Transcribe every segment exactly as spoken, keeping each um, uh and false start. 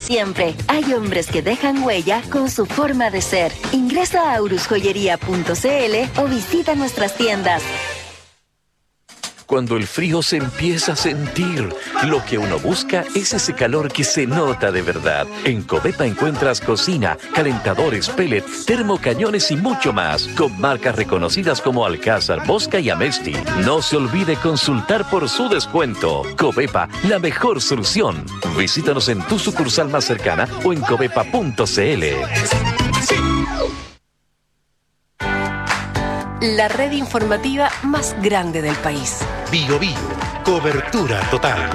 siempre. Hay hombres que dejan huella con su forma de ser. Ingresa a aurus joyería punto c l o visita nuestras tiendas. Cuando el frío se empieza a sentir, lo que uno busca es ese calor que se nota de verdad. En Covepa encuentras cocina, calentadores, pellet, termocañones y mucho más, con marcas reconocidas como Alcázar, Bosca y Amesti. No se olvide consultar por su descuento. Covepa, la mejor solución. Visítanos en tu sucursal más cercana o en covepa punto c l. La red informativa más grande del país. Bio Bio, cobertura total.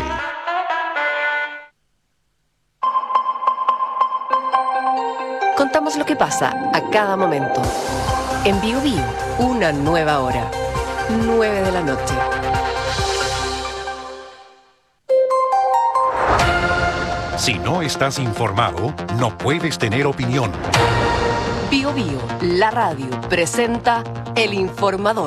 Contamos lo que pasa a cada momento. En Bio Bio, una nueva hora. nueve de la noche. Si no estás informado, no puedes tener opinión. Bio Bio, la radio, presenta El Informador.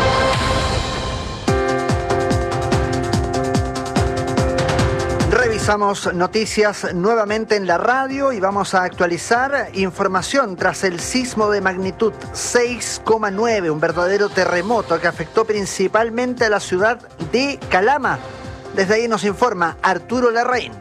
Revisamos noticias nuevamente en la radio y vamos a actualizar información tras el sismo de magnitud seis coma nueve, un verdadero terremoto que afectó principalmente a la ciudad de Calama. Desde ahí nos informa Arturo Larraín.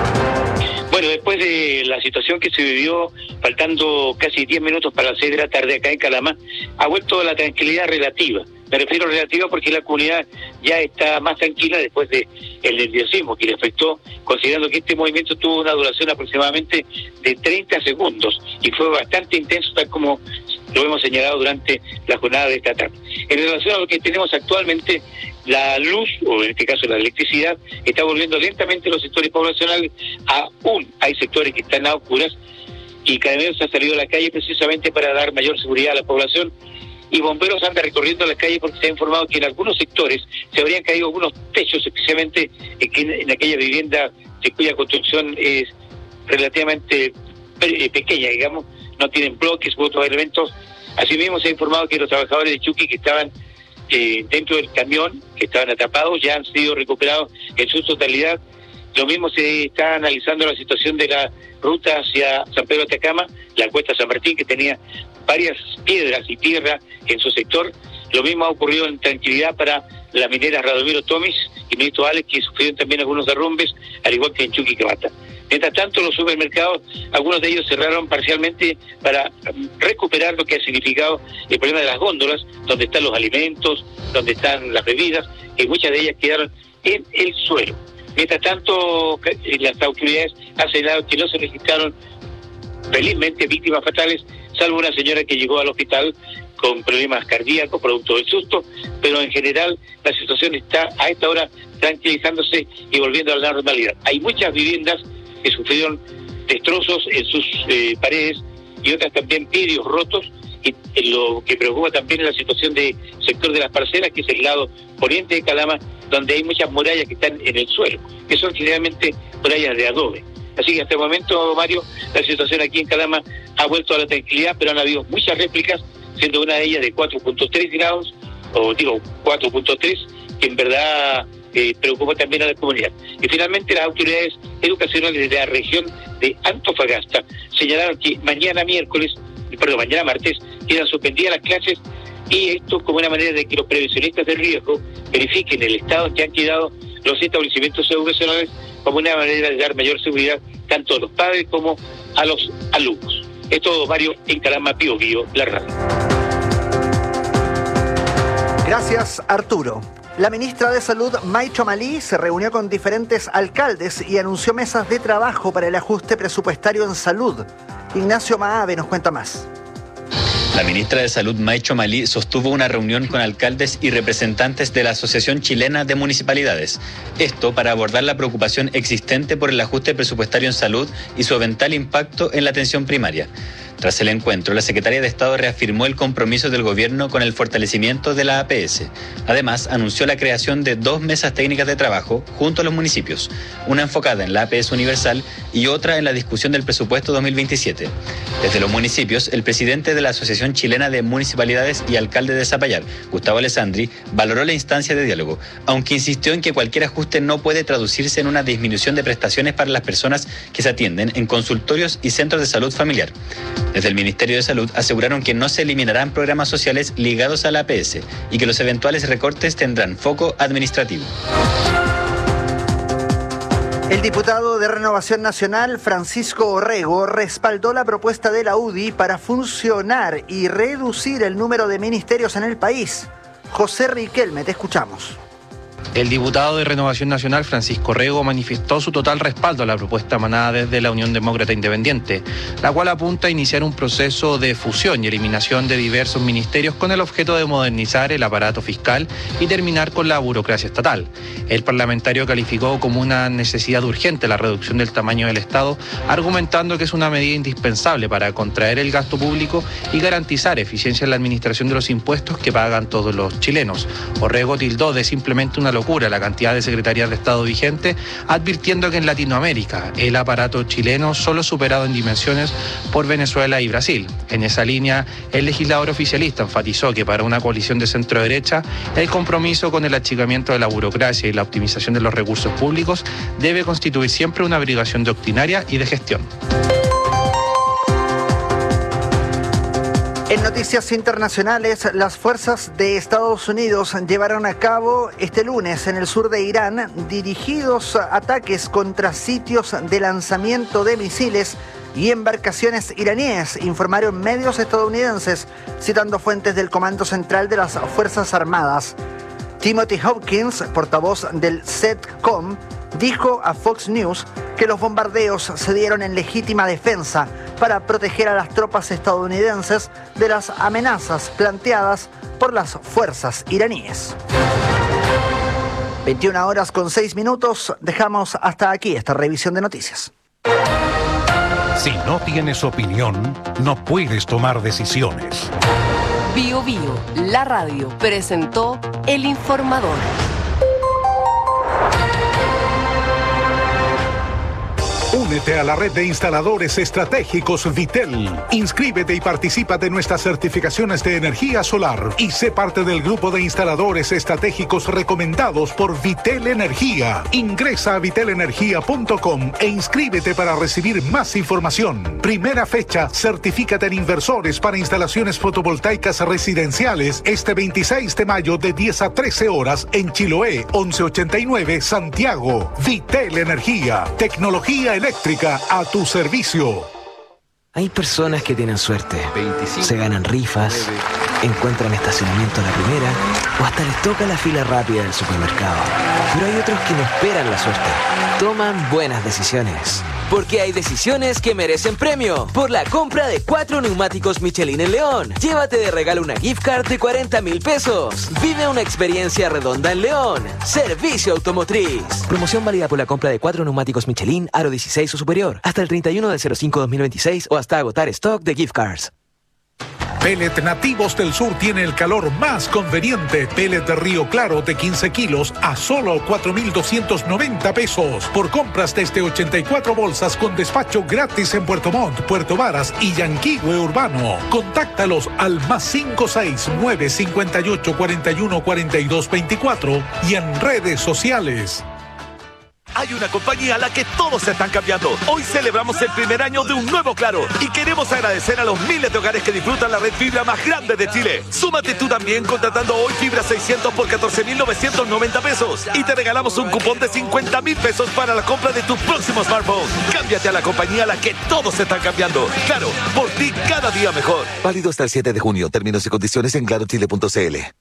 Bueno, después de la situación que se vivió, faltando casi diez minutos para las seis de la tarde acá en Calama, ha vuelto la tranquilidad relativa. Me refiero a relativa porque la comunidad ya está más tranquila después de el nerviosismo que le afectó, considerando que este movimiento tuvo una duración aproximadamente de treinta segundos y fue bastante intenso, tal como lo hemos señalado durante la jornada de esta tarde. En relación a lo que tenemos actualmente, la luz, o en este caso la electricidad, está volviendo lentamente a los sectores poblacionales. Aún hay sectores que están a oscuras y Carabineros ha salido a la calle precisamente para dar mayor seguridad a la población, y bomberos andan recorriendo las calles porque se ha informado que en algunos sectores se habrían caído algunos techos, especialmente en, en aquella vivienda de cuya construcción es relativamente pequeña, digamos, no tienen bloques u otros elementos. Asimismo se ha informado que los trabajadores de Chuqui que estaban eh, dentro del camión, que estaban atrapados, ya han sido recuperados en su totalidad. Lo mismo se está analizando la situación de la ruta hacia San Pedro de Atacama, la cuesta San Martín, que tenía varias piedras y tierra en su sector. Lo mismo ha ocurrido en tranquilidad para la minera Radomiro Tomis y Ministro Alex, que sufrieron también algunos derrumbes, al igual que en Chuquicamata. Mientras tanto, los supermercados, algunos de ellos cerraron parcialmente para recuperar lo que ha significado el problema de las góndolas, donde están los alimentos, donde están las bebidas, y muchas de ellas quedaron en el suelo. Mientras tanto, las autoridades han señalado que no se registraron, felizmente, víctimas fatales, salvo una señora que llegó al hospital con problemas cardíacos producto del susto, pero en general la situación está a esta hora tranquilizándose y volviendo a la normalidad. Hay muchas viviendas que sufrieron destrozos en sus eh, paredes y otras también vidrios rotos, y lo que preocupa también es la situación del sector de las parcelas, que es el lado poniente de Calama, donde hay muchas murallas que están en el suelo, que son generalmente murallas de adobe. Así que hasta el momento, Mario, la situación aquí en Calama ha vuelto a la tranquilidad, pero han habido muchas réplicas, siendo una de ellas de cuatro punto tres grados, o digo cuatro punto tres, que en verdad eh, preocupó también a la comunidad. Y finalmente las autoridades educacionales de la región de Antofagasta señalaron que mañana miércoles, perdón, mañana martes, quedan suspendidas las clases, y esto como una manera de que los prevencionistas de riesgo verifiquen el estado en que han quedado los establecimientos educacionales, como una manera de dar mayor seguridad tanto a los padres como a los alumnos. Es todo, Mario, en Calama, Bio Bio, la radio. Gracias, Arturo. La ministra de Salud, May Chomalí, se reunió con diferentes alcaldes y anunció mesas de trabajo para el ajuste presupuestario en salud. Ignacio Maave nos cuenta más. La ministra de Salud, May Chomalí, sostuvo una reunión con alcaldes y representantes de la Asociación Chilena de Municipalidades. Esto para abordar la preocupación existente por el ajuste presupuestario en salud y su eventual impacto en la atención primaria. Tras el encuentro, la secretaria de Estado reafirmó el compromiso del gobierno con el fortalecimiento de la A P S. Además, anunció la creación de dos mesas técnicas de trabajo junto a los municipios, una enfocada en la A P S universal y otra en la discusión del presupuesto dos mil veintisiete. Desde los municipios, el presidente de la Asociación Chilena de Municipalidades y alcalde de Zapallar, Gustavo Alessandri, valoró la instancia de diálogo, aunque insistió en que cualquier ajuste no puede traducirse en una disminución de prestaciones para las personas que se atienden en consultorios y centros de salud familiar. Desde el Ministerio de Salud aseguraron que no se eliminarán programas sociales ligados a la A P S y que los eventuales recortes tendrán foco administrativo. El diputado de Renovación Nacional, Francisco Orrego, respaldó la propuesta de la U D I para funcionar y reducir el número de ministerios en el país. José Riquelme, te escuchamos. El diputado de Renovación Nacional, Francisco Orrego, manifestó su total respaldo a la propuesta emanada desde la Unión Demócrata Independiente, la cual apunta a iniciar un proceso de fusión y eliminación de diversos ministerios con el objeto de modernizar el aparato fiscal y terminar con la burocracia estatal. El parlamentario calificó como una necesidad urgente la reducción del tamaño del Estado, argumentando que es una medida indispensable para contraer el gasto público y garantizar eficiencia en la administración de los impuestos que pagan todos los chilenos. Orrego tildó de simplemente una locura la cantidad de secretarías de Estado vigentes, advirtiendo que en Latinoamérica el aparato chileno solo es superado en dimensiones por Venezuela y Brasil. En esa línea, el legislador oficialista enfatizó que para una coalición de centro-derecha, el compromiso con el achicamiento de la burocracia y la optimización de los recursos públicos debe constituir siempre una obligación doctrinaria y de gestión. En noticias internacionales, las fuerzas de Estados Unidos llevaron a cabo este lunes en el sur de Irán dirigidos ataques contra sitios de lanzamiento de misiles y embarcaciones iraníes, informaron medios estadounidenses, citando fuentes del Comando Central de las Fuerzas Armadas. Timothy Hopkins, portavoz del CENTCOM, dijo a Fox News que los bombardeos se dieron en legítima defensa para proteger a las tropas estadounidenses de las amenazas planteadas por las fuerzas iraníes. veintiuna horas con seis minutos, dejamos hasta aquí esta revisión de noticias. Si no tienes opinión, no puedes tomar decisiones. Bio Bio, la radio, presentó El Informador. Únete a la red de instaladores estratégicos Vitel. Inscríbete y participa de nuestras certificaciones de energía solar y sé parte del grupo de instaladores estratégicos recomendados por Vitel Energía. Ingresa a vitel energía punto com e inscríbete para recibir más información. Primera fecha, certifícate en inversores para instalaciones fotovoltaicas residenciales este veintiséis de mayo de diez a trece horas en Chiloé, once ochenta y nueve, Santiago. Vitel Energía, tecnología eléctrica a tu servicio. Hay personas que tienen suerte, se ganan rifas, encuentran estacionamiento a la primera o hasta les toca la fila rápida del supermercado. Pero hay otros que no esperan la suerte, toman buenas decisiones. Porque hay decisiones que merecen premio. Por la compra de cuatro neumáticos Michelin en León, llévate de regalo una gift card de cuarenta mil pesos. Vive una experiencia redonda en León. Servicio Automotriz. Promoción válida por la compra de cuatro neumáticos Michelin aro dieciséis o superior hasta el treinta y uno del cero cinco dos mil veintiséis o hasta agotar stock de gift cards. Pellet Nativos del Sur tiene el calor más conveniente. Pellet de Río Claro de quince kilos a solo cuatro mil doscientos noventa pesos. Por compras desde ochenta y cuatro bolsas con despacho gratis en Puerto Montt, Puerto Varas y Yanquihue Urbano. Contáctalos al más cinco seis nueve cinco ocho cuarenta y uno cuarenta y dos veinticuatro y en redes sociales. Hay una compañía a la que todos se están cambiando. Hoy celebramos el primer año de un nuevo Claro y queremos agradecer a los miles de hogares que disfrutan la red fibra más grande de Chile. Súmate tú también contratando hoy fibra seiscientos por catorce mil novecientos noventa pesos y te regalamos un cupón de cincuenta mil pesos para la compra de tu próximo smartphone. Cámbiate a la compañía a la que todos se están cambiando. Claro, por ti cada día mejor. Válido hasta el siete de junio. Términos y condiciones en claro chile punto c l.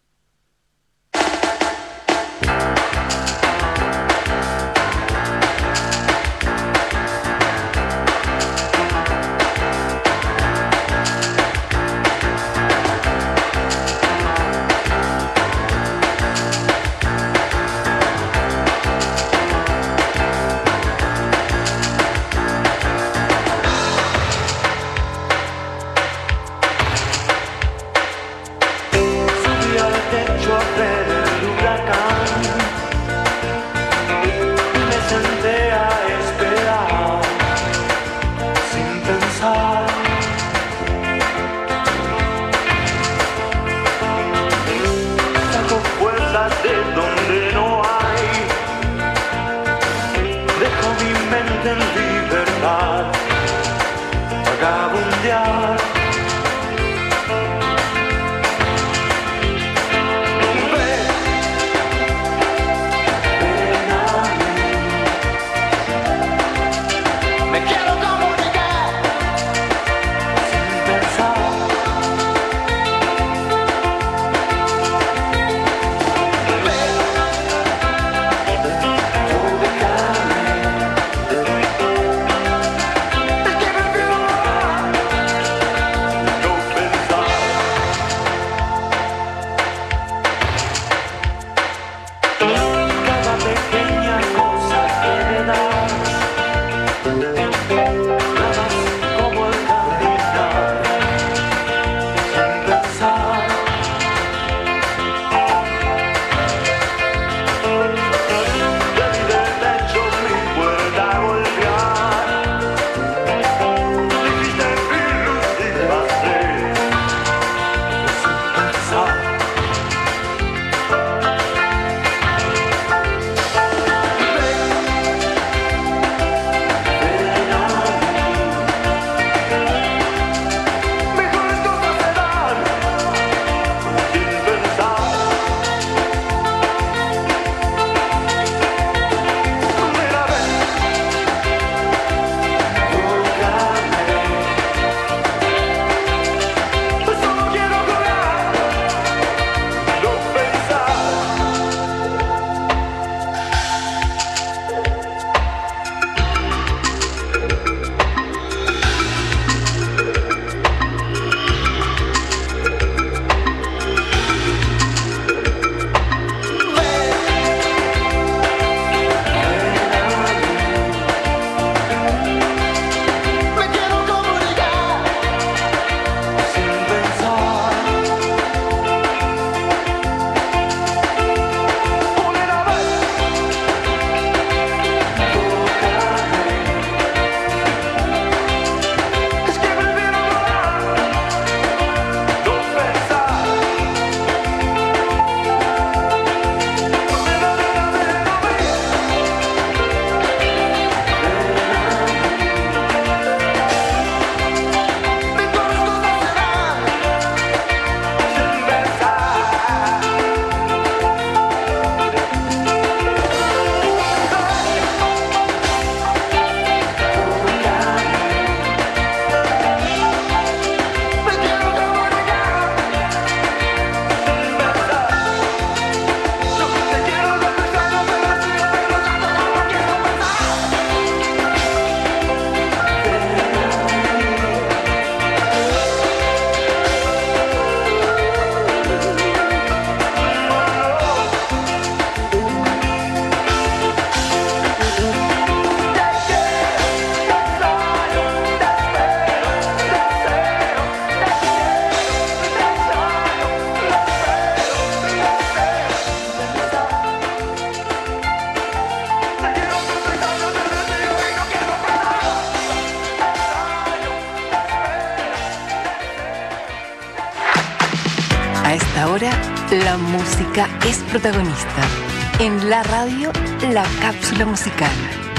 Ahora la música es protagonista. En la radio, la cápsula musical.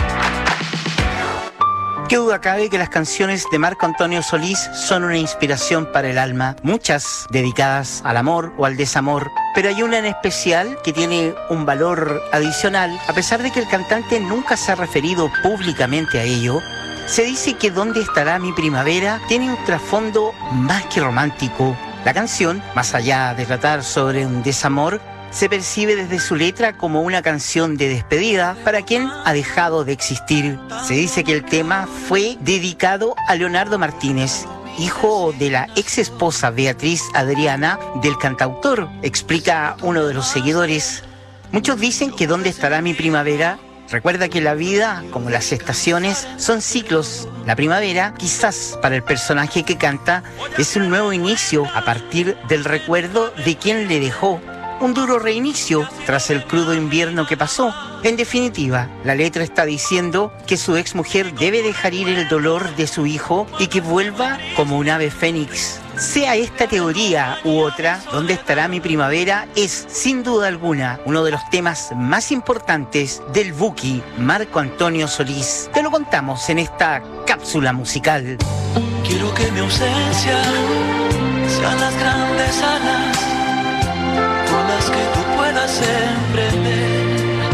Qué duda cabe que las canciones de Marco Antonio Solís son una inspiración para el alma, muchas dedicadas al amor o al desamor, pero hay una en especial que tiene un valor adicional. A pesar de que el cantante nunca se ha referido públicamente a ello, se dice que ¿Dónde estará mi primavera? Tiene un trasfondo más que romántico. La canción, más allá de tratar sobre un desamor, se percibe desde su letra como una canción de despedida para quien ha dejado de existir. Se dice que el tema fue dedicado a Leonardo Martínez, hijo de la ex esposa Beatriz Adriana del cantautor, explica uno de los seguidores. Muchos dicen que ¿Dónde estará mi primavera? Recuerda que la vida, como las estaciones, son ciclos. La primavera, quizás para el personaje que canta, es un nuevo inicio a partir del recuerdo de quien le dejó. Un duro reinicio tras el crudo invierno que pasó. En definitiva, la letra está diciendo que su exmujer debe dejar ir el dolor de su hijo y que vuelva como un ave fénix. Sea esta teoría u otra, ¿Dónde estará mi primavera? Es, sin duda alguna, uno de los temas más importantes del Buki Marco Antonio Solís. Te lo contamos en esta cápsula musical. Quiero que mi ausencia sean las grandes alas con las que tú puedas emprender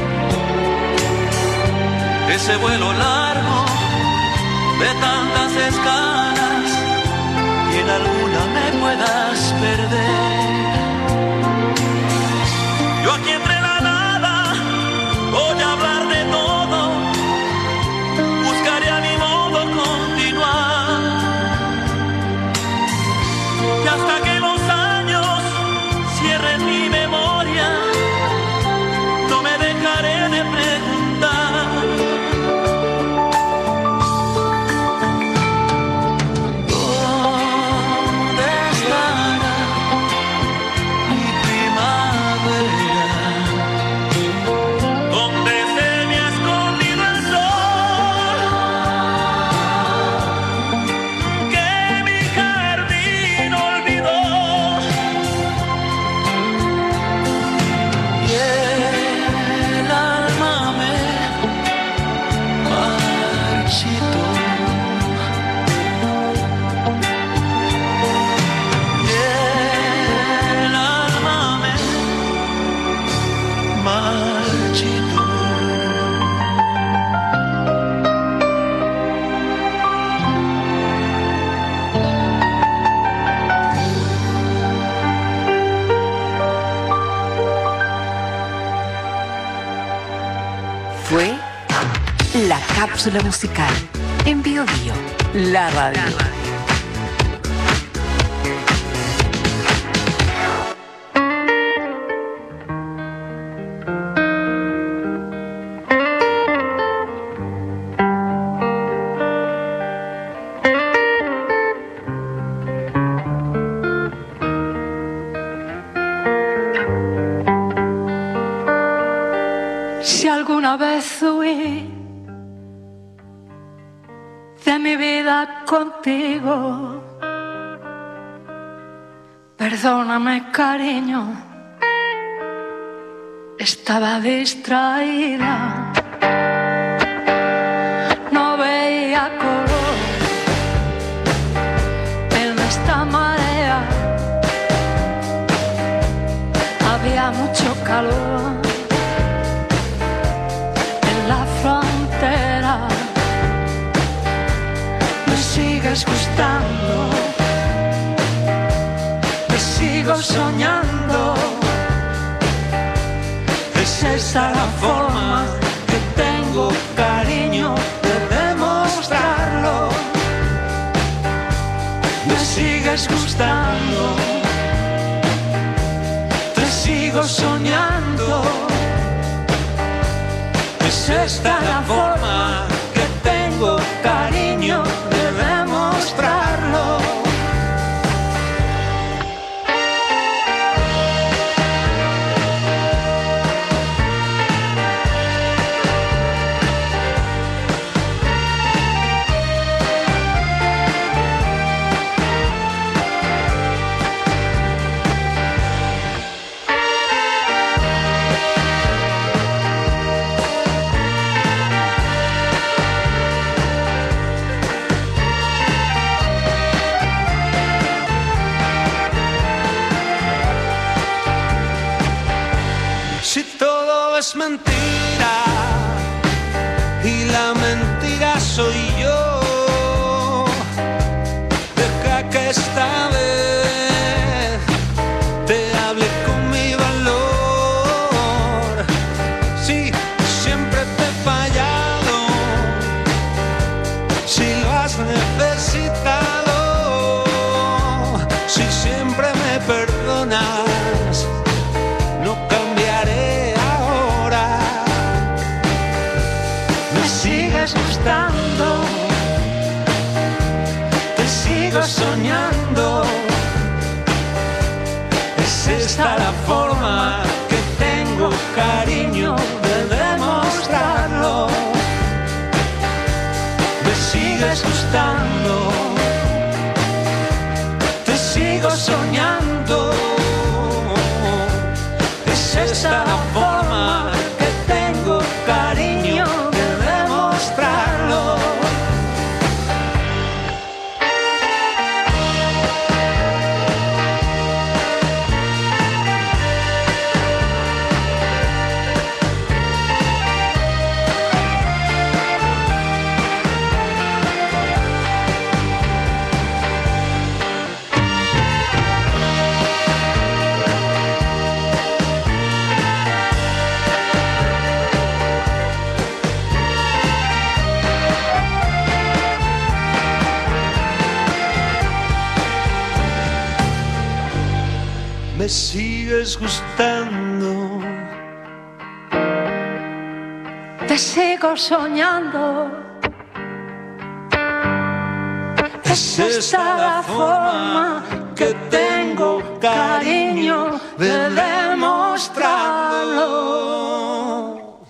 ese vuelo largo de tantas escalas y en alguna me puedas perder. Yo aquí entre la nada voy a hablar de todo, buscaré a mi modo continuar y hasta que los años cierren mi memoria, no me dejaré de preguntar. ¿Dónde estará mi primavera? ¿Dónde se me ha escondido el sol que mi jardín olvidó? Y el alma me marchitó. Y el alma me marchitó. Fue la cápsula musical en Bio Bio, la radio. Si alguna vez huí de mi vida contigo, perdóname, cariño, estaba distraída, no veía color en esta marea, había mucho calor en la frontera. Me sigues gustando, me sigo soñando. Es esa la forma que tengo, cariño, de demostrarlo. Me sigues gustando, te sigo soñando. Es esta la forma que tengo, cariño, de demostrarlo. mentira y la mentira soy yo. Deja que esta vez te hable con mi valor. Sí, siempre te he fallado, si lo has necesitado, si siempre me perdonas, no cambiaré ahora. Me sigues gustando, te sigo soñando. Es esta la forma que tengo, cariño, de demostrarlo. Me sigues gustando, te sigo soñando. Es esta la forma que tengo, cariño, de demostrarlo. Me sigues gustando, te sigo soñando. es esta la forma que tengo, cariño, de demostrarlo.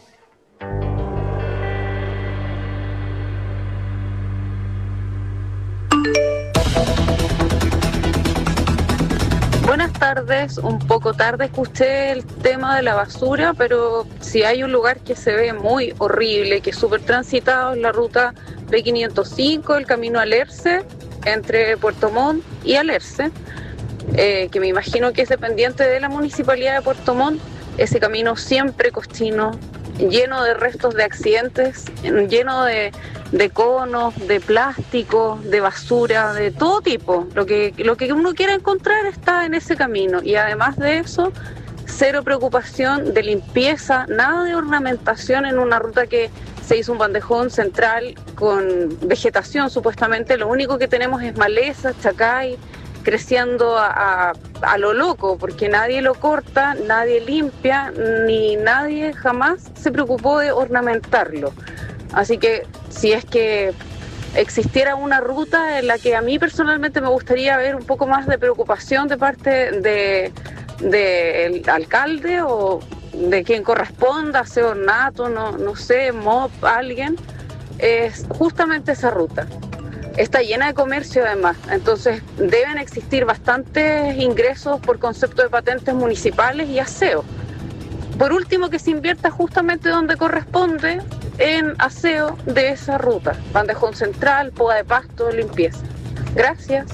Buenas tardes, un poco tarde escuché el tema de la basura, pero si hay un lugar que se ve muy horrible, que es súper transitado, es la ruta B quinientos cinco, el camino a Alerce, entre Puerto Montt y Alerce, eh, que me imagino que es dependiente de la Municipalidad de Puerto Montt. Ese camino siempre cochino, lleno de restos de accidentes, lleno de, de conos, de plástico, de basura, de todo tipo. Lo que, lo que uno quiera encontrar está en ese camino. Y además de eso, cero preocupación de limpieza, nada de ornamentación en una ruta que se hizo un bandejón central con vegetación supuestamente. Lo único que tenemos es maleza, chacay, creciendo a, a, a lo loco, porque nadie lo corta, nadie limpia, ni nadie jamás se preocupó de ornamentarlo. Así que si es que existiera una ruta en la que a mí personalmente me gustaría ver un poco más de preocupación de parte de, de el alcalde o de quien corresponda, sea ornato, no, no sé, M O P, alguien, es justamente esa ruta. Está llena de comercio además, entonces deben existir bastantes ingresos por concepto de patentes municipales y aseo. Por último, que se invierta justamente donde corresponde en aseo de esa ruta, bandejón central, poda de pasto, limpieza. Gracias.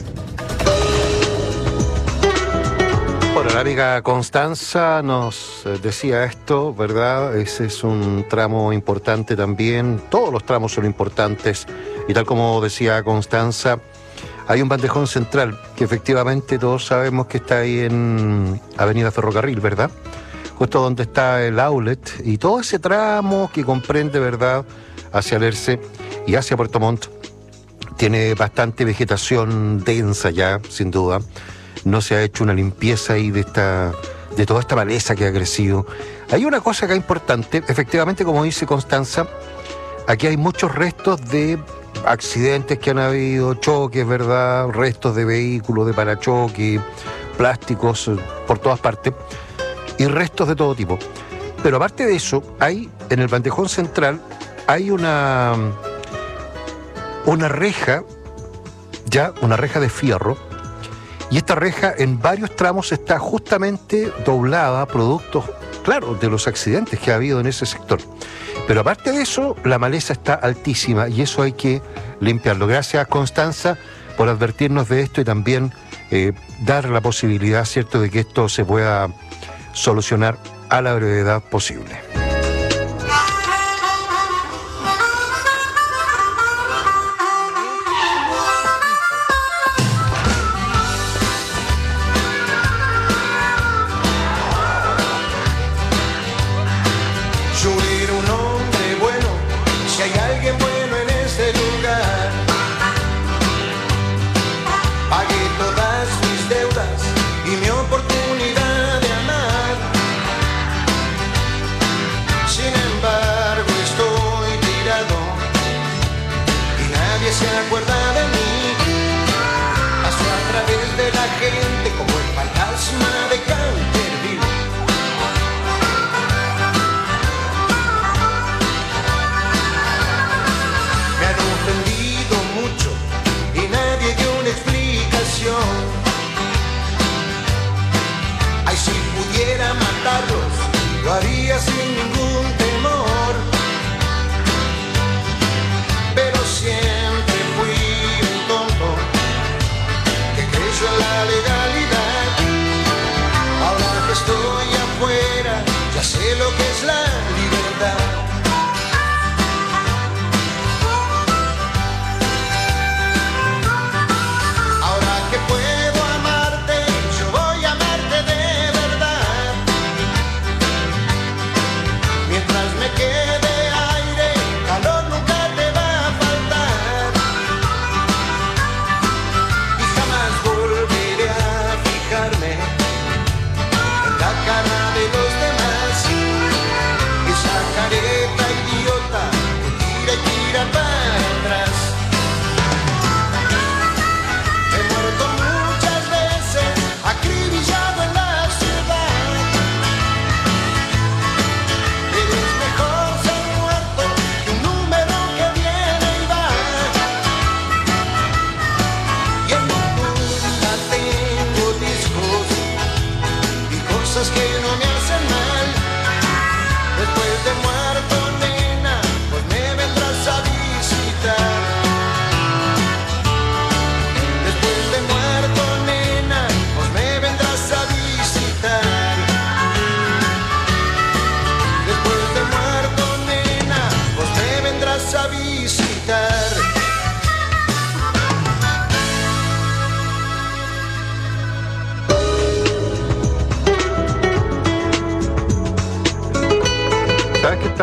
Bueno, la amiga Constanza nos decía esto, ¿verdad? Ese es un tramo importante también, todos los tramos son importantes, y tal como decía Constanza, hay un bandejón central que efectivamente todos sabemos que está ahí en Avenida Ferrocarril, ¿verdad? Justo donde está el outlet, y todo ese tramo que comprende, ¿verdad?, hacia Alerce y hacia Puerto Montt, tiene bastante vegetación densa ya, sin duda. No se ha hecho una limpieza ahí de esta, de toda esta maleza que ha crecido. Hay una cosa acá importante, efectivamente, como dice Constanza, aquí hay muchos restos de accidentes que han habido, choques, ¿verdad? Restos de vehículos, de parachoques, plásticos por todas partes, y restos de todo tipo. Pero aparte de eso, hay, en el bandejón central, hay una, una reja, ya, una reja de fierro. Y esta reja en varios tramos está justamente doblada, producto, claro, de los accidentes que ha habido en ese sector. Pero aparte de eso, la maleza está altísima y eso hay que limpiarlo. Gracias, Constanza, por advertirnos de esto y también eh, dar la posibilidad, ¿cierto?, de que esto se pueda solucionar a la brevedad posible.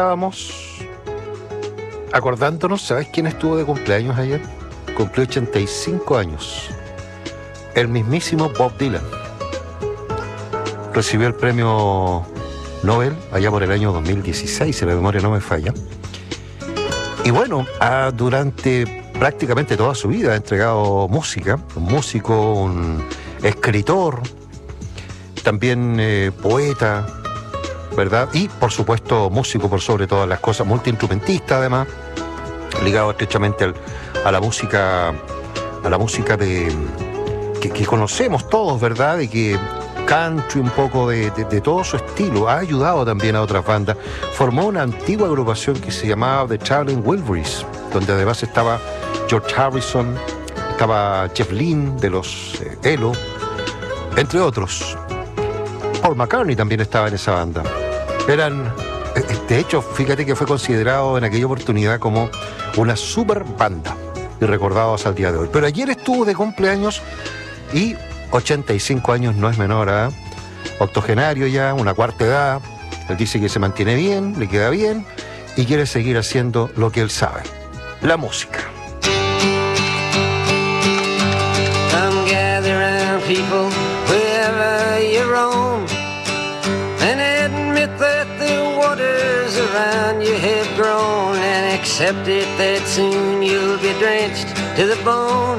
estábamos acordándonos, ¿sabes quién estuvo de cumpleaños ayer? Cumplió ochenta y cinco años. El mismísimo Bob Dylan. Recibió el premio Nobel allá por el año dos mil dieciséis, si la memoria no me falla. Y bueno, ha, durante prácticamente toda su vida ha entregado música, un músico, un escritor, también eh, poeta, ¿verdad? Y por supuesto músico por sobre todas las cosas, multiinstrumentista además, ligado estrechamente al, a la música, a la música de, que, que conocemos todos, ¿verdad? Y que country, un poco de, de, de todo su estilo, ha ayudado también a otras bandas. Formó una antigua agrupación que se llamaba The Traveling Wilburys, donde además estaba George Harrison, estaba Jeff Lynne de los eh, Elo, entre otros. Paul McCartney también estaba en esa banda. Eran, de hecho, fíjate que fue considerado en aquella oportunidad como una super banda y recordado hasta el día de hoy. Pero ayer estuvo de cumpleaños y ochenta y cinco años no es menor, ¿eh? Octogenario ya, una cuarta edad. Él dice que se mantiene bien, le queda bien y quiere seguir haciendo lo que él sabe, la música. Come gather round, people, wherever you roam, and admit that the waters around you have grown, and accept it that soon you'll be drenched to the bone.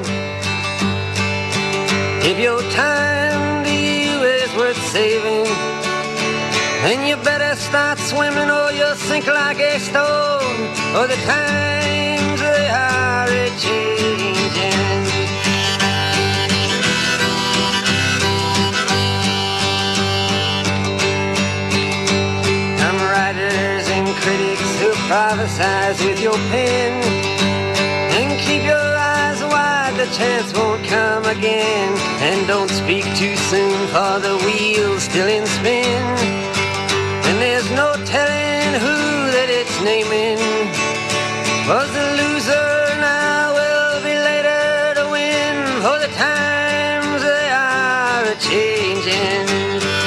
If your time to you is worth saving, then you better start swimming or you'll sink like a stone, or the times they are a-changing. Some writers and critics who prophesize with your pen, and keep your eyes wide, the chance won't come again. And don't speak too soon, for the wheel's still in spin, and there's no telling who that it's naming. Was the loser now will be later to win, for the times they are a-changing.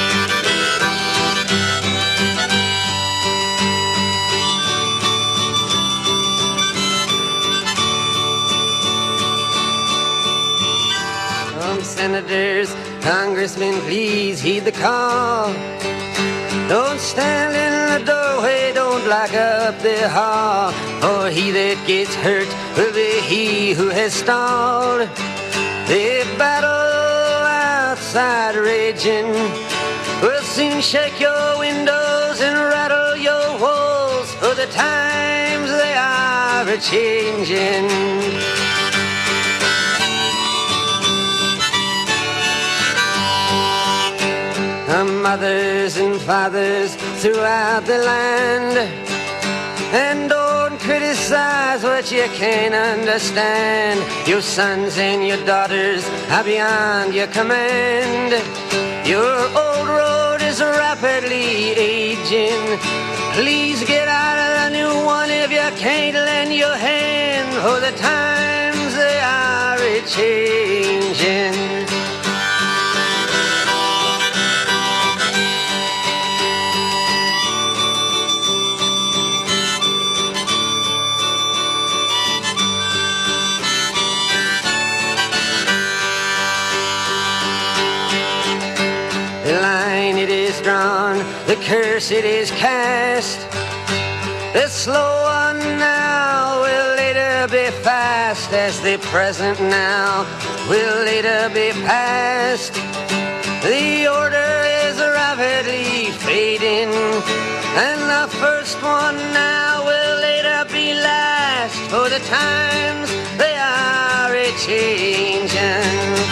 Senators, congressmen, please heed the call. Don't stand in the doorway, don't block up the hall, for he that gets hurt will be he who has stalled. The battle outside raging will soon shake your windows and rattle your walls, for the times they are a-changing. Mothers and fathers throughout the land, and don't criticize what you can't understand. Your sons and your daughters are beyond your command. Your old road is rapidly aging. Please get out of the new one if you can't lend your hand, for the times they are a-changing. The curse it is cast. The slow one now will later be fast, as the present now will later be past. The order is rapidly fading, and the first one now will later be last, for the times they are a-changing.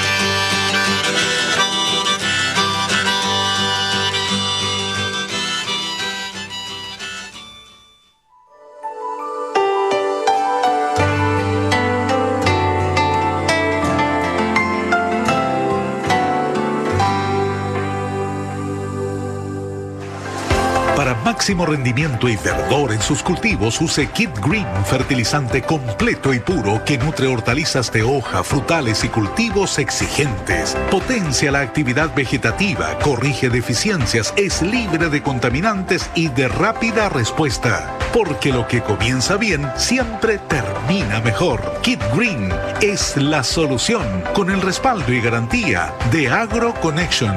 máximo rendimiento y verdor en sus cultivos, use Kid Green, fertilizante completo y puro que nutre hortalizas de hoja, frutales y cultivos exigentes. Potencia la actividad vegetativa, corrige deficiencias, es libre de contaminantes y de rápida respuesta. Porque lo que comienza bien siempre termina mejor. Kid Green es la solución con el respaldo y garantía de AgroConnection.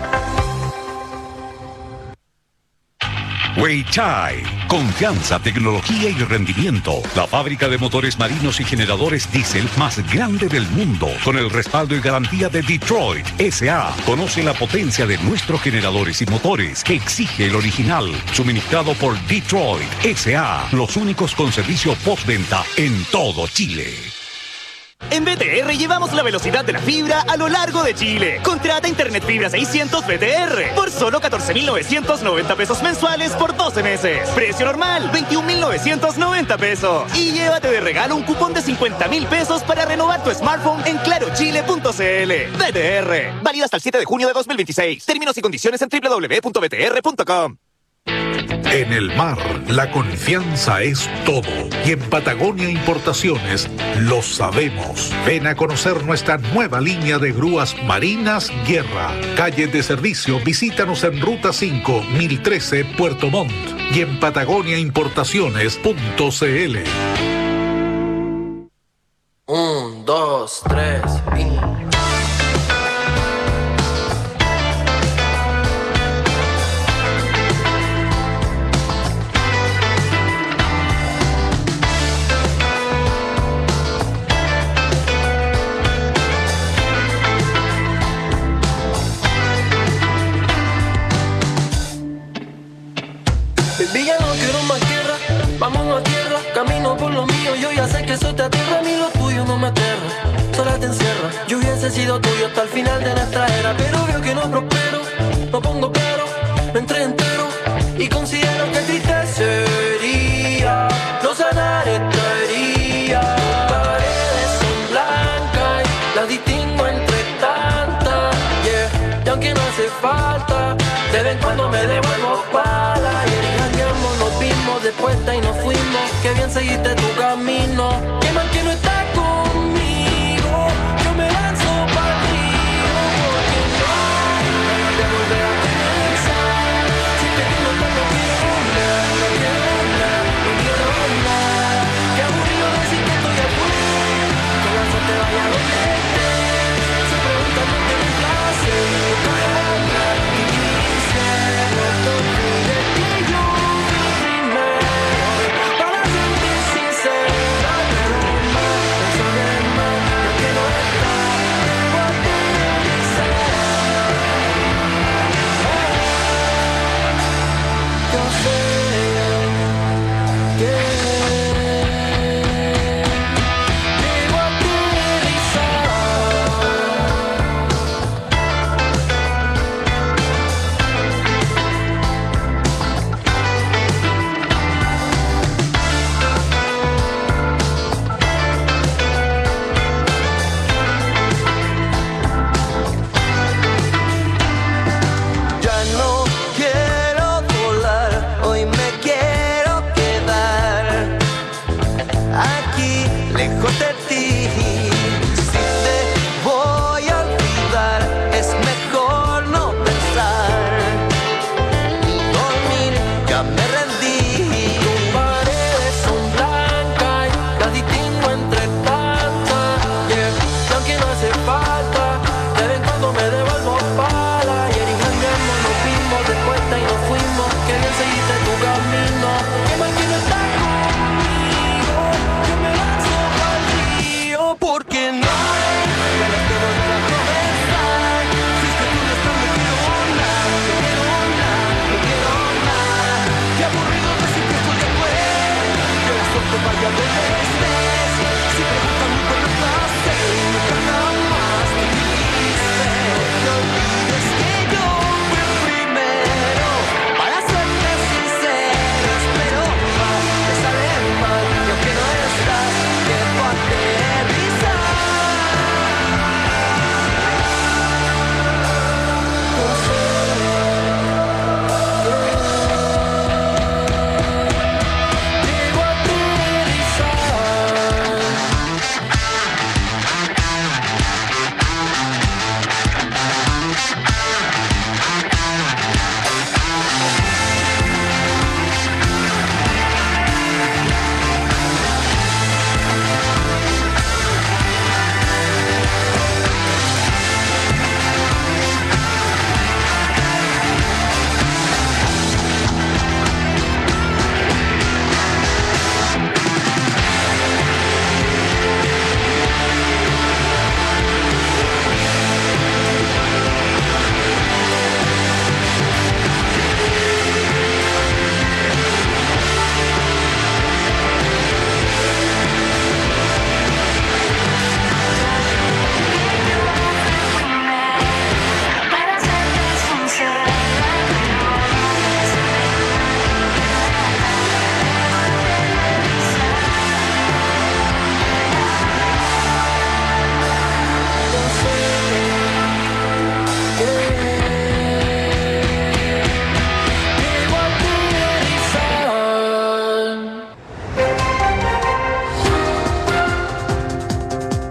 Weichai, confianza, tecnología y rendimiento. La fábrica de motores marinos y generadores diésel más grande del mundo, con el respaldo y garantía de Detroit S A. Conoce la potencia de nuestros generadores y motores que exige el original, suministrado por Detroit S A, los únicos con servicio postventa en todo Chile. En B T R llevamos la velocidad de la fibra a lo largo de Chile. Contrata Internet Fibra seiscientos B T R por solo catorce mil novecientos noventa pesos mensuales por doce meses. Precio normal, veintiún mil novecientos noventa pesos. Y llévate de regalo un cupón de cincuenta mil pesos para renovar tu smartphone en claro chile punto c l. B T R. Válido hasta el siete de junio de dos mil veintiséis. Términos y condiciones en doble u doble u doble u punto b t r punto com. En el mar, la confianza es todo. Y en Patagonia Importaciones lo sabemos. Ven a conocer nuestra nueva línea de grúas marinas Guerra. Calle de servicio, visítanos en Ruta cinco, mil trece, Puerto Montt. Y en patagonia importaciones punto c l. Un, dos, tres, y... Baby, ya no quiero más tierra, vámonos a tierra. Camino por lo mío, yo ya sé que eso te aterra. A mí lo tuyo no me aterra, sola te encierra. Yo hubiese sido tuyo hasta el final de nuestra era, pero veo que no prospero, no pongo pero, me entré entero y considero que triste sería no sanar esta herida. Paredes son blancas y las distingo entre tantas, yeah. Y aunque no hace falta, de vez en cuando me devuelvo pala. Después y nos fuimos, que bien seguiste tu camino. Que mal que no estás conmigo, yo me lanzo para ti. Porque no hay ganas de volver a comenzar. Si te digo que no quiero hablar, no quiero hablar, no quiero hablar. Qué aburrido decir que estoy afuera, que la suerte vaya donde esté. Se preguntan por qué me place, no hablar y quise. No estoy de ti, yo. Para ser sincero,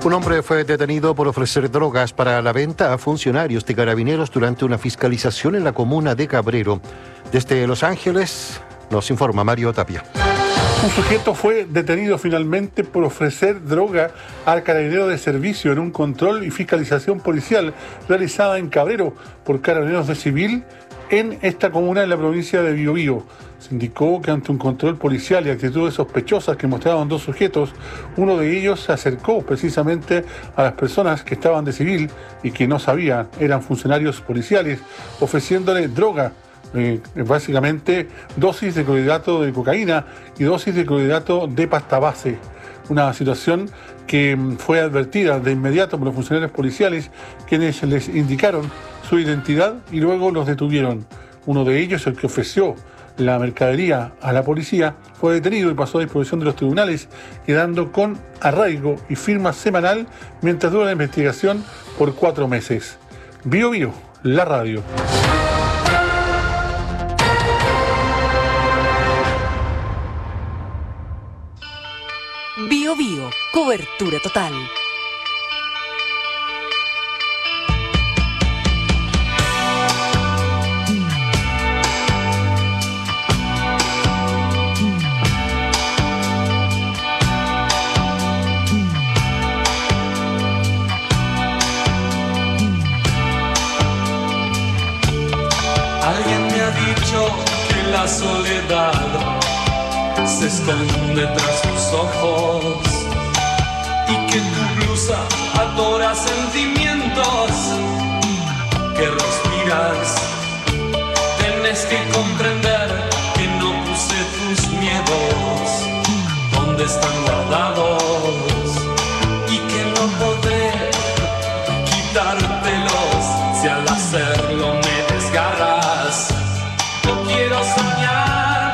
Un hombre fue detenido por ofrecer drogas para la venta a funcionarios de Carabineros durante una fiscalización en la comuna de Cabrero. Desde Los Ángeles nos informa Mario Tapia. Un sujeto fue detenido finalmente por ofrecer droga al carabinero de servicio en un control y fiscalización policial realizada en Cabrero por Carabineros de Civil en esta comuna en la provincia de Biobío. Se indicó que ante un control policial y actitudes sospechosas que mostraban dos sujetos, uno de ellos se acercó precisamente a las personas que estaban de civil y que no sabían, eran funcionarios policiales, ofreciéndole droga. Eh, básicamente dosis de clorhidrato de cocaína y dosis de clorhidrato de pasta base. Una situación que fue advertida de inmediato por los funcionarios policiales, quienes les indicaron su identidad y luego los detuvieron. Uno de ellos, el que ofreció la mercadería a la policía, fue detenido y pasó a disposición de los tribunales, quedando con arraigo y firma semanal mientras dura la investigación por cuatro meses. Bio Bio, la radio. Bio Bio, cobertura total. Alguien me ha dicho que la soledad se esconde tras tus ojos y que tu blusa adora sentimientos que respiras. Tienes que comprender que no puse tus miedos donde están guardados y que no podré quitártelos si al hacerlo me desgarras. No quiero soñar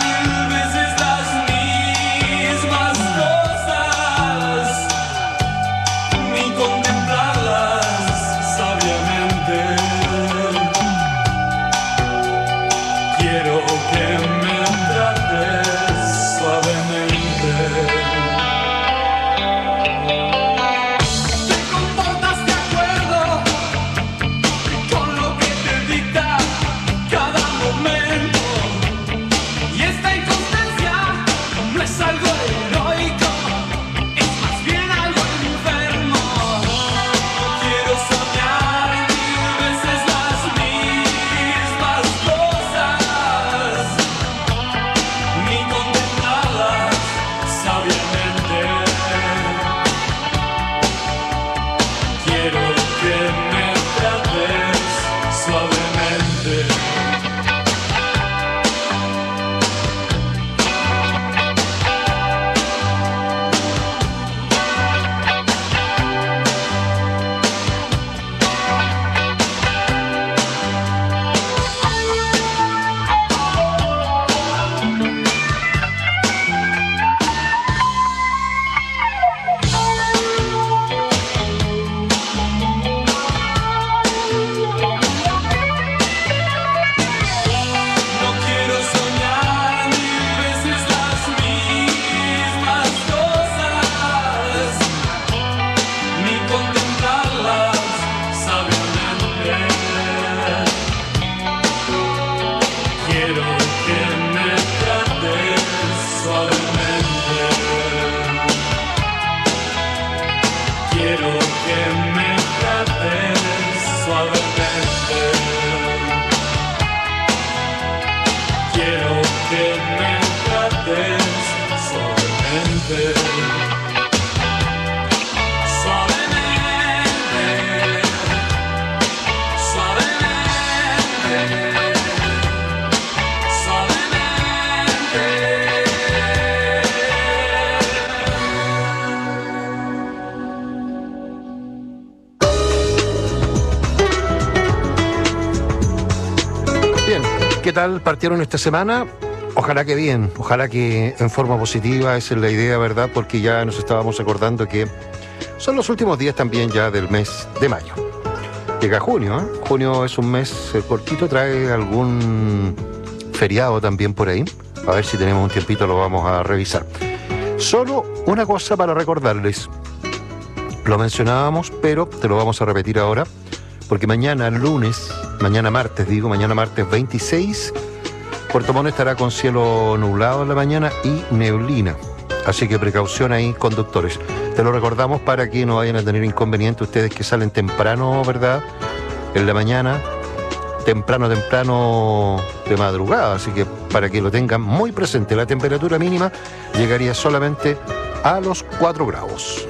¿Qué tal partieron esta semana? Ojalá que bien, ojalá que en forma positiva, esa es la idea, ¿verdad? Porque ya nos estábamos acordando que son los últimos días también ya del mes de mayo. Llega junio, ¿eh? Junio es un mes cortito, trae algún feriado también por ahí. A ver si tenemos un tiempito, lo vamos a revisar. Solo una cosa para recordarles. Lo mencionábamos, pero te lo vamos a repetir ahora, porque mañana lunes, mañana martes digo, mañana martes veintiséis, Puerto Montt estará con cielo nublado en la mañana y neblina. Así que precaución ahí, conductores. Te lo recordamos para que no vayan a tener inconveniente ustedes que salen temprano, ¿verdad? En la mañana, temprano, temprano de madrugada. Así que para que lo tengan muy presente, la temperatura mínima llegaría solamente a los cuatro grados.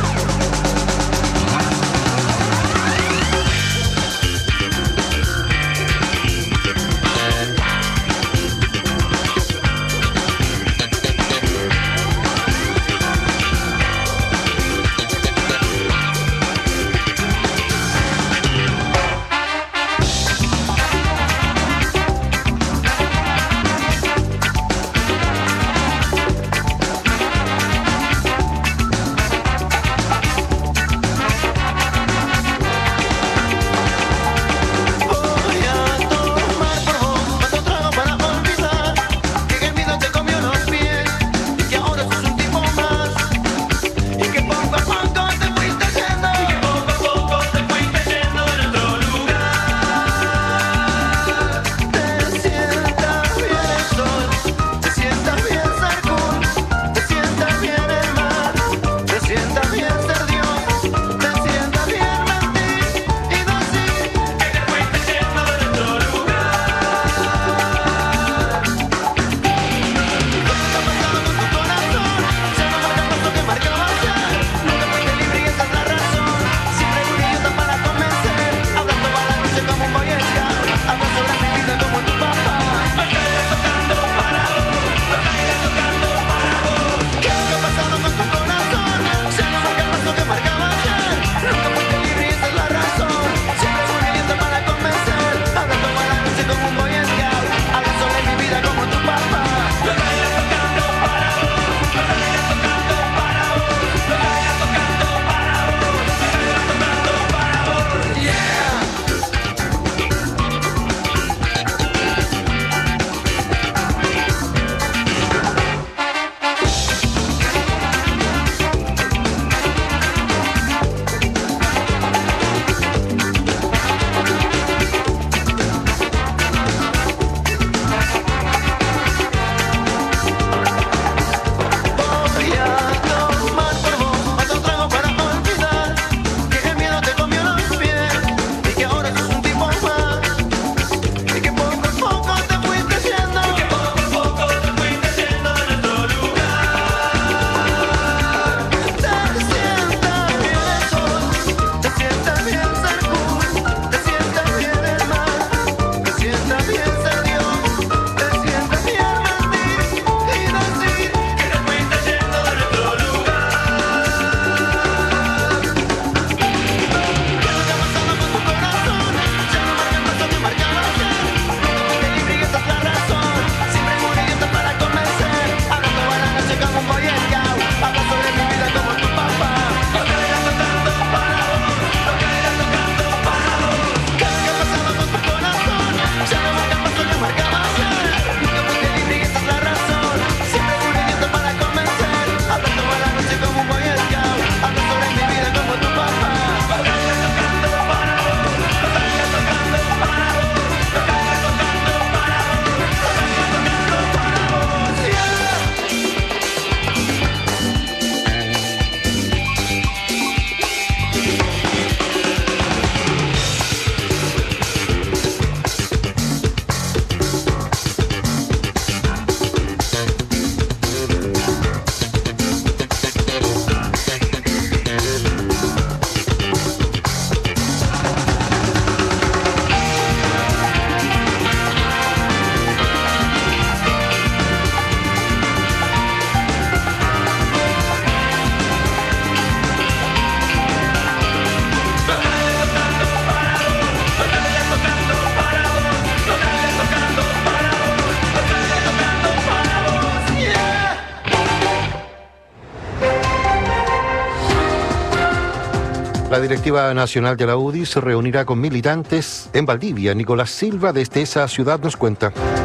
La directiva nacional de la U D I se reunirá con militantes en Valdivia. Nicolás Silva desde esa ciudad nos cuenta.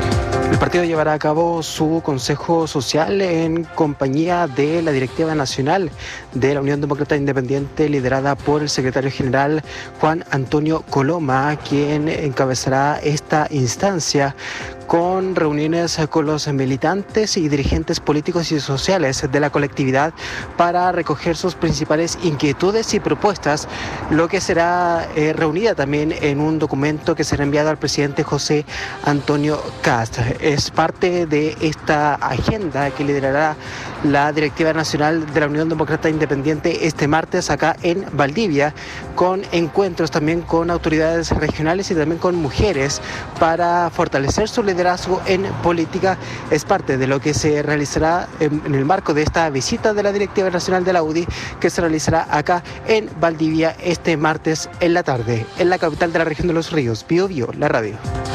El partido llevará a cabo su consejo social en compañía de la directiva nacional de la Unión Demócrata Independiente, liderada por el secretario general Juan Antonio Coloma, quien encabezará esta instancia con reuniones con los militantes y dirigentes políticos y sociales de la colectividad para recoger sus principales inquietudes y propuestas, lo que será eh, reunida también en un documento que será enviado al presidente José Antonio Kast. Es parte de esta agenda que liderará la directiva nacional de la Unión Demócrata Independiente este martes acá en Valdivia, con encuentros también con autoridades regionales y también con mujeres para fortalecer su liderazgo en política. Es parte de lo que se realizará en, en el marco de esta visita de la directiva nacional de la U D I, que se realizará acá en Valdivia este martes en la tarde, en la capital de la región de Los Ríos. Bio Bio, la radio.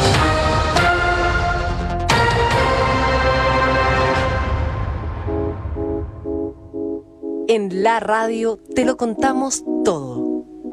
En la radio te lo contamos todo.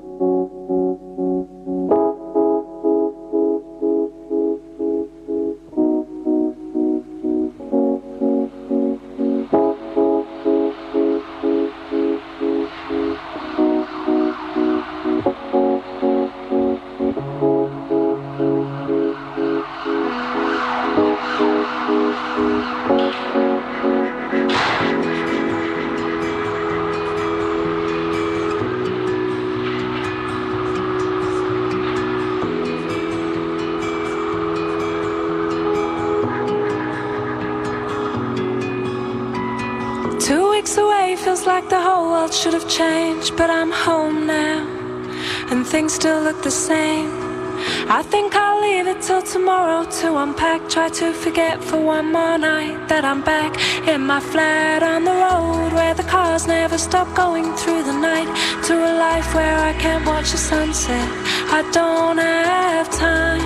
Feels like the whole world should have changed, but I'm home now, and things still look the same. I think I'll leave it till tomorrow to unpack, try to forget for one more night that I'm back in my flat on the road where the cars never stop going through the night, to a life where I can't watch the sunset. I don't have time,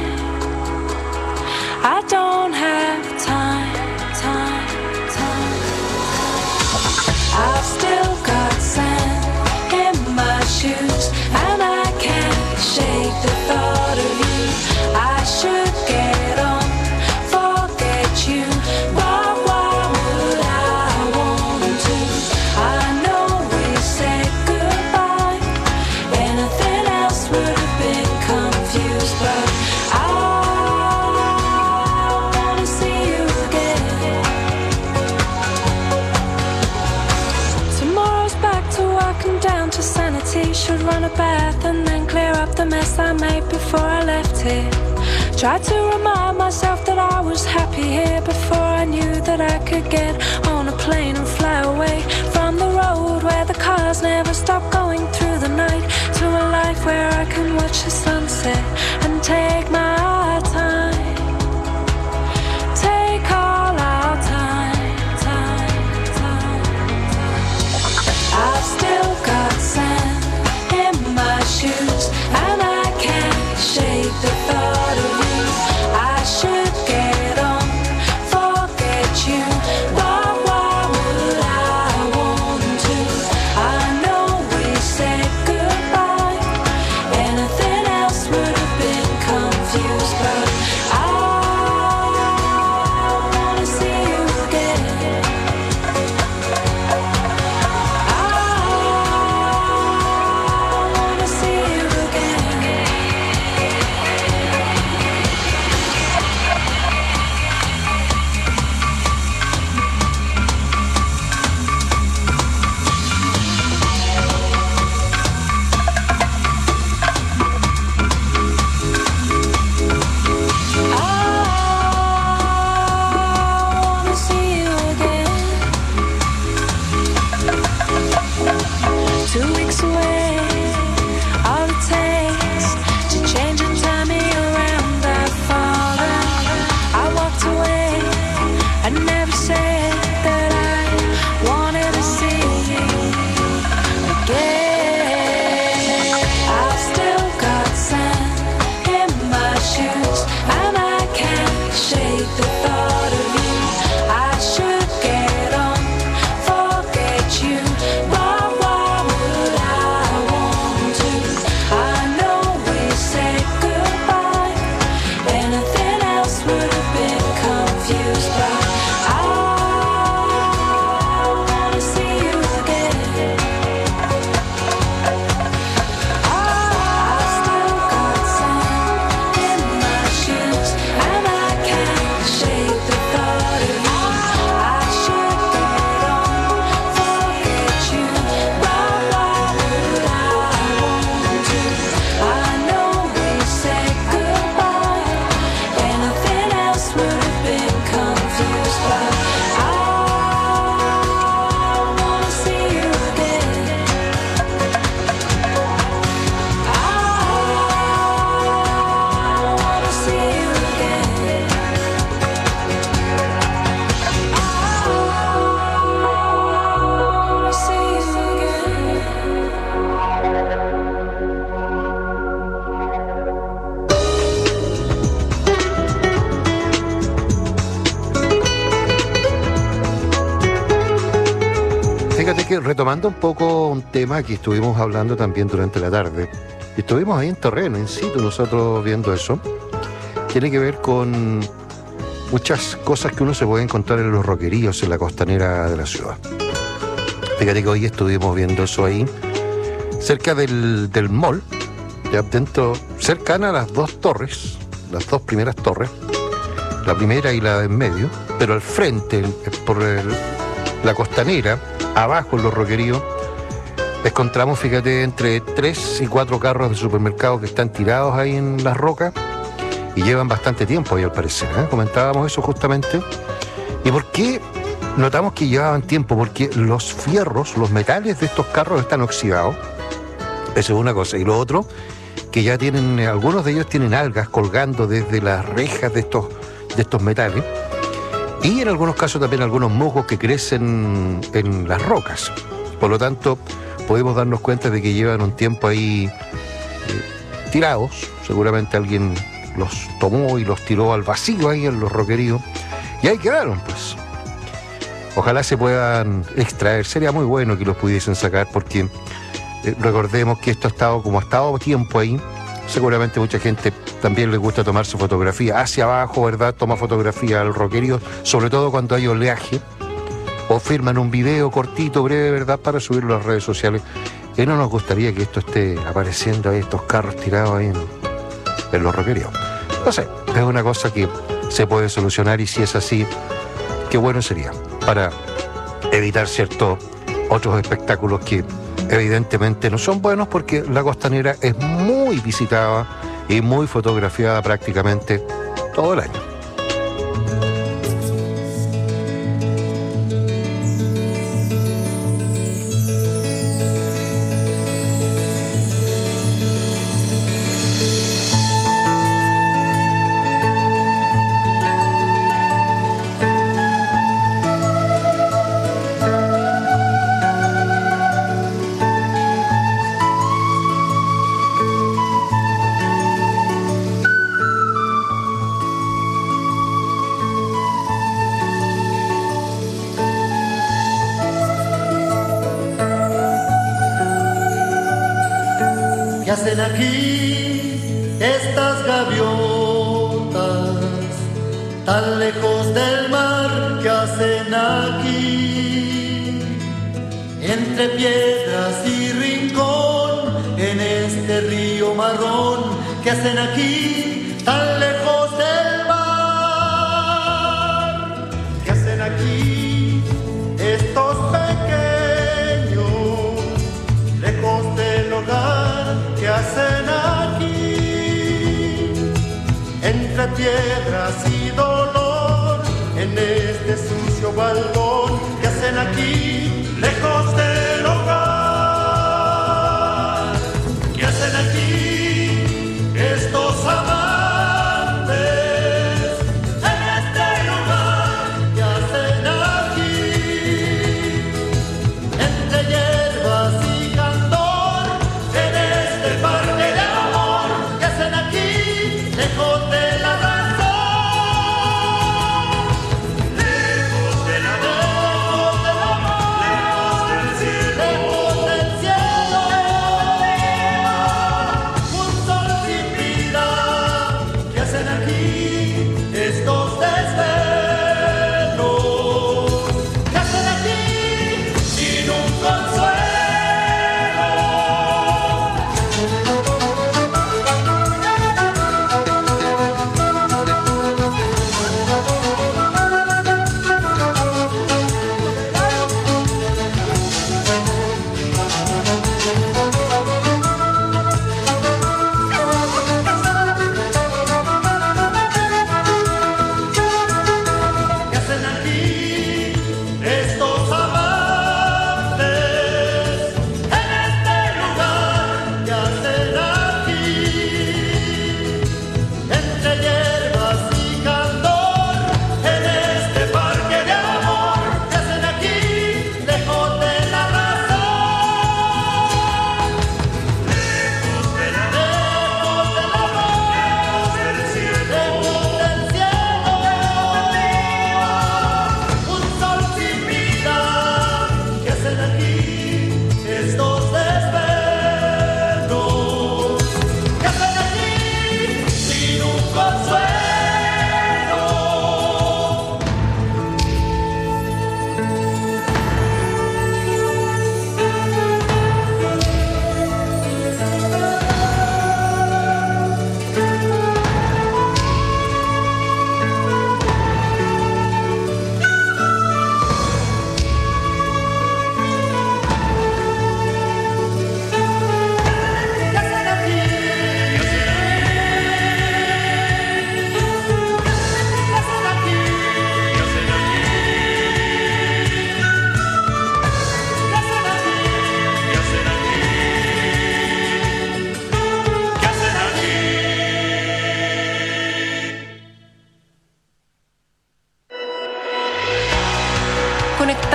I don't have time, time, time. I've still got sand in my shoes, and I can't shake the thought of you. I should get on, forget you, but why would I want to? I know we said goodbye, anything else would have been confused, but I wanna see you again. Tomorrow's back to work and down to sanity. Should run a bath and then clear up the mess I made before I left here. Tried to remind myself that I was happy here before I knew that I could get on a plane and fly away from the road where the cars never stop going through the night, to a life where I can watch the sunset and take my time. Take all our time, time, time. I've still got sand in my shoes, and I can't shake the thought of you. I should get on, forget you, but why would I want to? I know we said goodbye, retomando un poco un tema que estuvimos hablando también durante la tarde, estuvimos ahí en terreno, in situ, nosotros viendo eso, tiene que ver con muchas cosas que uno se puede encontrar en los roqueríos en la costanera de la ciudad. Fíjate que hoy estuvimos viendo eso ahí, cerca del, del mall, ya dentro, cercana a las dos torres, las dos primeras torres, la primera y la de en medio, pero al frente, por el, la costanera, abajo en los roqueríos, encontramos, fíjate, entre tres y cuatro carros de supermercado que están tirados ahí en las rocas y llevan bastante tiempo ahí al parecer, ¿eh? Comentábamos eso justamente. ¿Y por qué notamos que llevaban tiempo? Porque los fierros, los metales de estos carros están oxidados. Eso es una cosa. Y lo otro, que ya tienen, algunos de ellos tienen algas colgando desde las rejas de estos, de estos metales. Y en algunos casos también algunos musgos que crecen en las rocas. Por lo tanto, podemos darnos cuenta de que llevan un tiempo ahí eh, tirados. Seguramente alguien los tomó y los tiró al vacío ahí en los roqueríos. Y ahí quedaron, pues. Ojalá se puedan extraer. Sería muy bueno que los pudiesen sacar porque eh, recordemos que esto ha estado, como ha estado tiempo ahí, seguramente mucha gente también le gusta tomarse fotografía hacia abajo, ¿verdad? Toma fotografía al roquerío, sobre todo cuando hay oleaje, o firman un video cortito, breve, ¿verdad? Para subirlo a las redes sociales. Y no nos gustaría que esto esté apareciendo ahí, estos carros tirados ahí en, en los roqueríos. No sé, es una cosa que se puede solucionar y si es así, qué bueno sería para evitar ciertos otros espectáculos que evidentemente no son buenos porque la costanera es muy visitada y muy fotografiada prácticamente todo el año. ¿Qué hacen aquí estas gaviotas tan lejos del mar? ¿Qué hacen aquí entre piedras y rincón en este río marrón? ¿Qué hacen aquí tan lejos del mar? ¿Qué hacen aquí estos pequeños lejos del hogar? ¿Qué hacen aquí entre piedras y dolor en este sucio balcón? ¿Qué hacen aquí lejos del hogar? ¿Qué hacen aquí estos amantes en este lugar? ¿Qué hacen aquí entre hierbas y candor en este parque de amor? ¿Qué hacen aquí lejos de la razón? Lejos del amor, lejos del amor, lejos del cielo.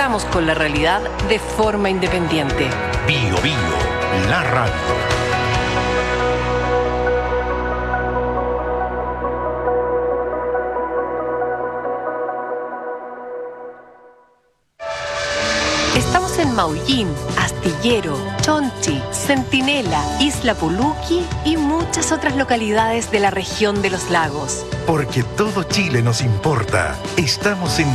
conectamos con la realidad de forma independiente. Bio Bio, la radio. Estamos en Maullín, Astillero, Chonchi, Centinela, Isla Puluqui y muchas otras localidades de la región de los lagos. Porque todo Chile nos importa. Estamos en